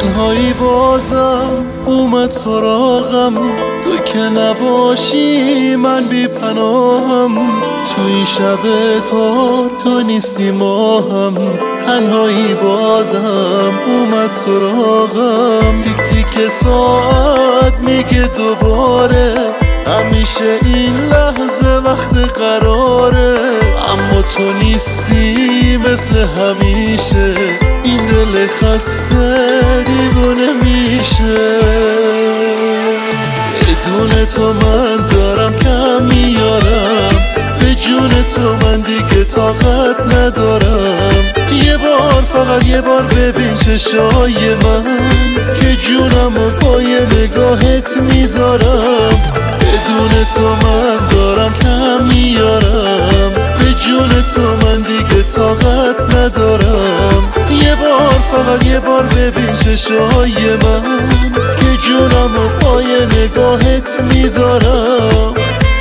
تنهایی بازم اومد سراغم، تو که نباشی من بی پناهم. تو این شب تار تو نیستی ماهم، تنهایی بازم اومد سراغم. تیک تیک ساعت میگه دوباره، همیشه این لحظه وقت قراره. اما تو نیستی مثل همیشه، این دل خسته دیوونه میشه. بدون تو من دارم کم میارم، به جون تو من دیگه طاقت ندارم. یه بار فقط یه بار ببین چشای من، که جونمو پای نگاهت میذارم. بدون تو من دارم کم میارم، به جون تو من دیگه طاقت ندارم. یه بار فقط یه بار ببین چشای من، که جونمو پای نگاهت میذارم.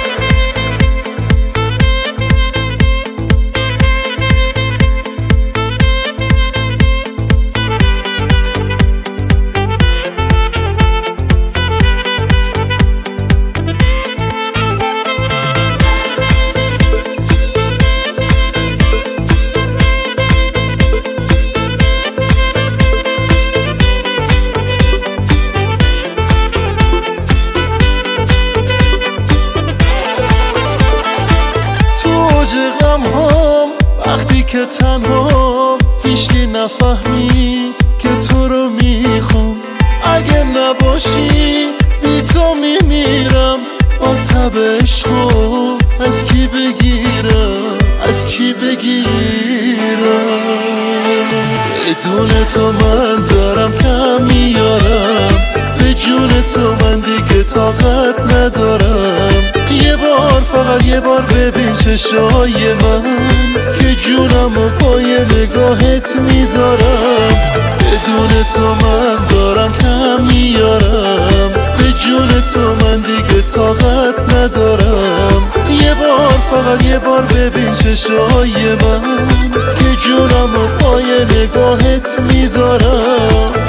وقتی که تنها هیچکی نفهمی که تو رو میخوام. اگه نباشی بی تو میمیرم، باز تب عشقو از کی بگیرم، از کی بگیرم. بدون تو من دارم کم میارم، به جون تو من دیگه طاقت ندارم. یه بار فقط یه بار ببین چشای من، که جونمو پای نگاهت میذارم. بدون تو من دارم کم میارم، به جون تو من دیگه طاقت ندارم. یه بار فقط یه بار ببین چشای من، که جونمو پای نگاهت میذارم.